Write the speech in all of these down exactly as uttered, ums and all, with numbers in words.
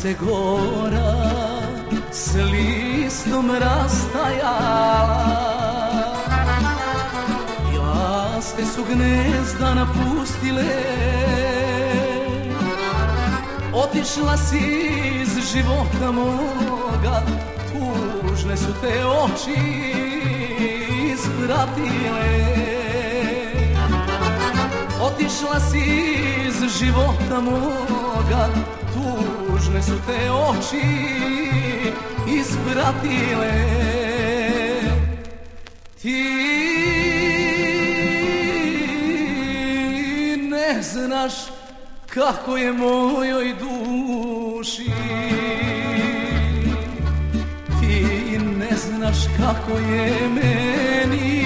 se gora s listom rastajala, jaste su gnezda napustile, otišla si iz života moga, tužne su te oči ispratile. Otišla si iz života moga, tužne su te oči ispratile. Ti ne znaš kako je mojoj duši, ti ne znaš kako je meni.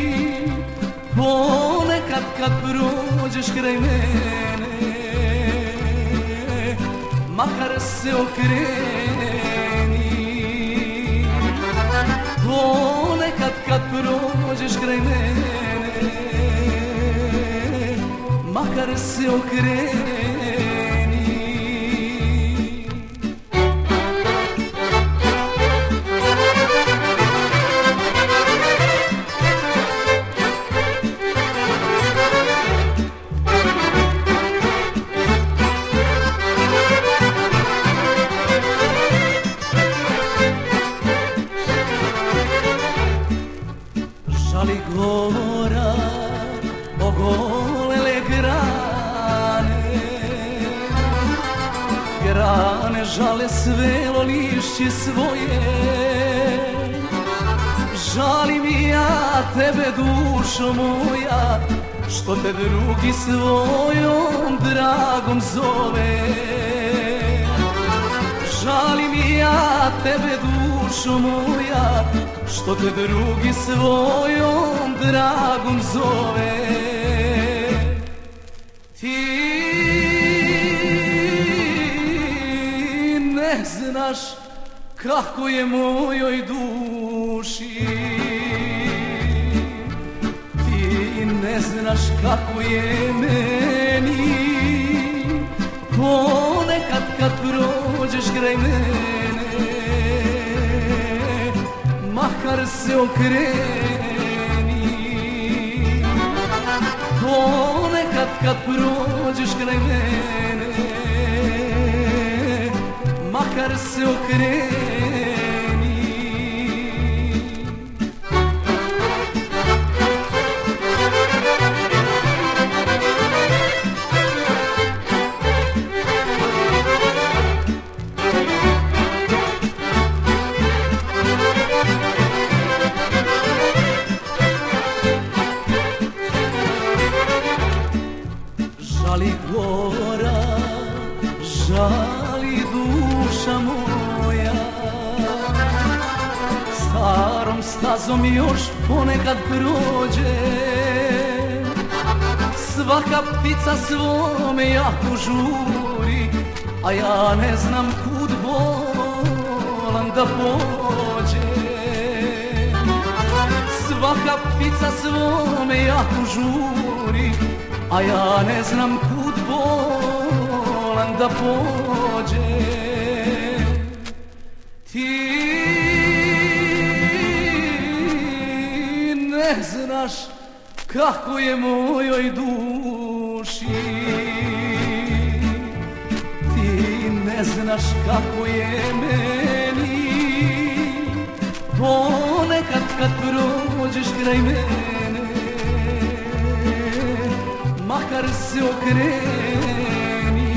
Ponekad kad prođeš kraj mene, makar se okreni. Ponekad kad prođeš kraj mene, makar se okreni. Žali gora ogolele grane, grane žale svelo lišće svoje. Žalim i ja tebe, dušo moja, što te drugi svojom dragom zove. Žalim i ja tebe, dušo moja, što te drugi svojom dragom zove. Ti ne znaš kako je mojoj duši, ti ne znaš kako je meni. Ponekad kad prođeš kraj mene, makar se okreni. Ponekad kad prođeš kraj mene, makar se okreni. Žali gora, žali duša moja, starom stazom još ponekad prođe. Svaka ptica svome jaku žuri, a ja ne znam kud volam da pođe. Svaka ptica svome jaku žuri, a ja ne znam kud volam da pođe. Ti ne znaš kako je mojoj duši, ti ne znaš kako je meni. Ponekad kad prođeš kraj mene, makar se okreni.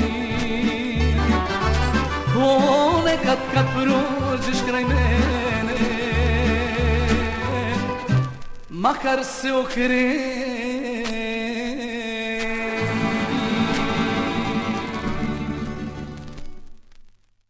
Ponekad kad prođeš kraj mene, makar se okreni.